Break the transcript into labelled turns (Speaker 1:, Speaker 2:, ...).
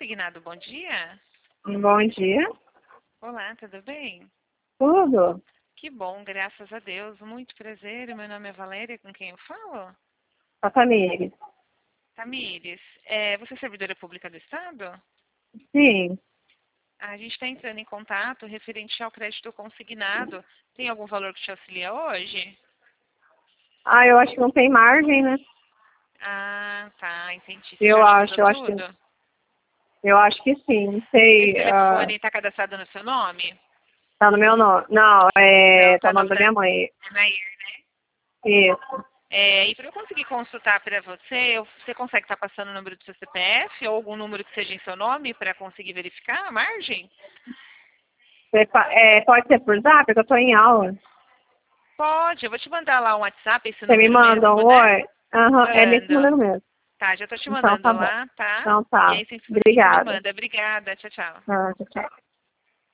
Speaker 1: Consignado, bom dia.
Speaker 2: Bom dia.
Speaker 1: Olá, tudo bem?
Speaker 2: Tudo?
Speaker 1: Que bom, graças a Deus. Muito prazer. Meu nome é Valéria, com quem eu falo?
Speaker 2: A Tamires.
Speaker 1: Tamires, você é servidora pública do Estado?
Speaker 2: Sim.
Speaker 1: A gente está entrando em contato referente ao crédito consignado. Tem algum valor que te auxilia hoje?
Speaker 2: Eu acho que não tem margem, né?
Speaker 1: Ah, tá, entendi. Você já
Speaker 2: Eu acho,
Speaker 1: utilizou
Speaker 2: eu acho que,
Speaker 1: tudo?
Speaker 2: eu acho que sim. Não
Speaker 1: Esse
Speaker 2: sei.
Speaker 1: telefone está cadastrado no seu nome?
Speaker 2: Tá no meu nome. Não,
Speaker 1: Não,
Speaker 2: tá
Speaker 1: tá
Speaker 2: no
Speaker 1: no
Speaker 2: nome
Speaker 1: nome
Speaker 2: da
Speaker 1: da
Speaker 2: minha mãe.
Speaker 1: Nair, né?
Speaker 2: Isso.
Speaker 1: E para eu conseguir consultar para você, você consegue estar passando o número do seu CPF ou algum número que seja em seu nome para conseguir verificar a margem?
Speaker 2: Pode ser por zap, porque eu tô em aula.
Speaker 1: Pode, eu vou te mandar lá um WhatsApp, esse
Speaker 2: Você me
Speaker 1: número
Speaker 2: manda um
Speaker 1: mesmo, né?
Speaker 2: oi? Aham, é nesse
Speaker 1: Mando.
Speaker 2: número mesmo.
Speaker 1: Tá, já tô te
Speaker 2: Então
Speaker 1: mandando
Speaker 2: tá bom.
Speaker 1: lá, tá?
Speaker 2: Então
Speaker 1: E
Speaker 2: tá.
Speaker 1: aí você me
Speaker 2: Obrigada.
Speaker 1: manda. Obrigada, tchau, tchau.
Speaker 2: Tchau, tchau.